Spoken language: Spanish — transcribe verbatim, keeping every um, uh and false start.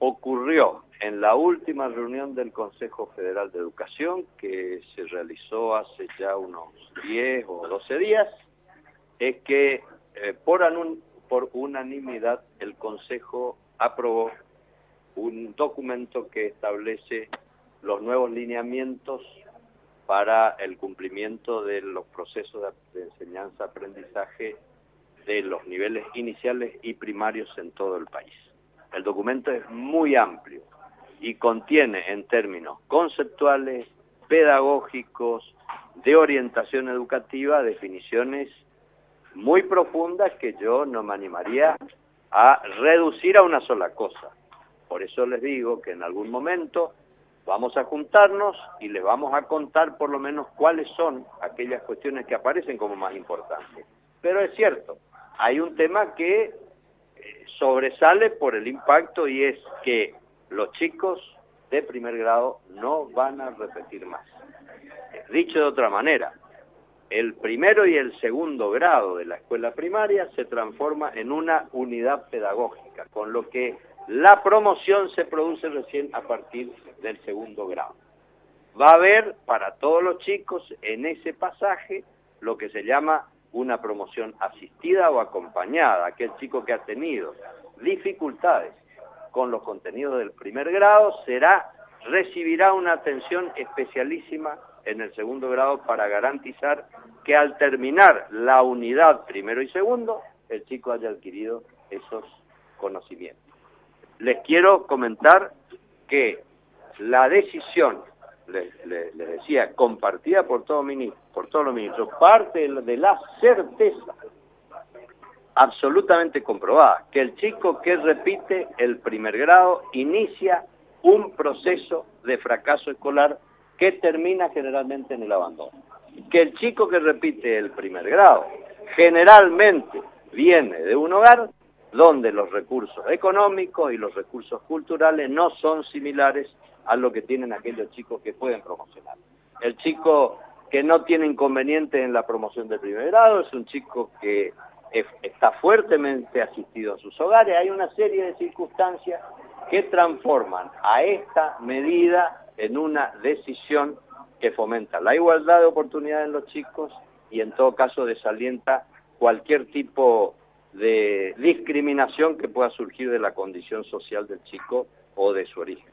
ocurrió en la última reunión del Consejo Federal de Educación, que se realizó hace ya unos diez o doce días, es que eh, por, anun por unanimidad el Consejo aprobó un documento que establece los nuevos lineamientos para el cumplimiento de los procesos de, de enseñanza-aprendizaje de los niveles iniciales y primarios en todo el país. El documento es muy amplio y contiene en términos conceptuales, pedagógicos, de orientación educativa, definiciones muy profundas que yo no me animaría a reducir a una sola cosa. Por eso les digo que en algún momento vamos a juntarnos y les vamos a contar por lo menos cuáles son aquellas cuestiones que aparecen como más importantes. Pero es cierto, hay un tema que eh, sobresale por el impacto y es que los chicos de primer grado no van a repetir más. Dicho de otra manera, el primero y el segundo grado de la escuela primaria se transforma en una unidad pedagógica, con lo que la promoción se produce recién a partir del segundo grado. Va a haber para todos los chicos en ese pasaje lo que se llama una promoción asistida o acompañada. Aquel chico que ha tenido dificultades con los contenidos del primer grado será, recibirá una atención especialísima en el segundo grado para garantizar que al terminar la unidad primero y segundo, el chico haya adquirido esos conocimientos. Les quiero comentar que la decisión, les, les, les decía, compartida por, todo ministro, por todos los ministros, parte de la certeza absolutamente comprobada, que el chico que repite el primer grado inicia un proceso de fracaso escolar que termina generalmente en el abandono. Que el chico que repite el primer grado generalmente viene de un hogar donde los recursos económicos y los recursos culturales no son similares a lo que tienen aquellos chicos que pueden promocionar. El chico que no tiene inconveniente en la promoción del primer grado es un chico que es, está fuertemente asistido a sus hogares. Hay una serie de circunstancias que transforman a esta medida en una decisión que fomenta la igualdad de oportunidades en los chicos y en todo caso desalienta cualquier tipo de discriminación que pueda surgir de la condición social del chico o de su origen.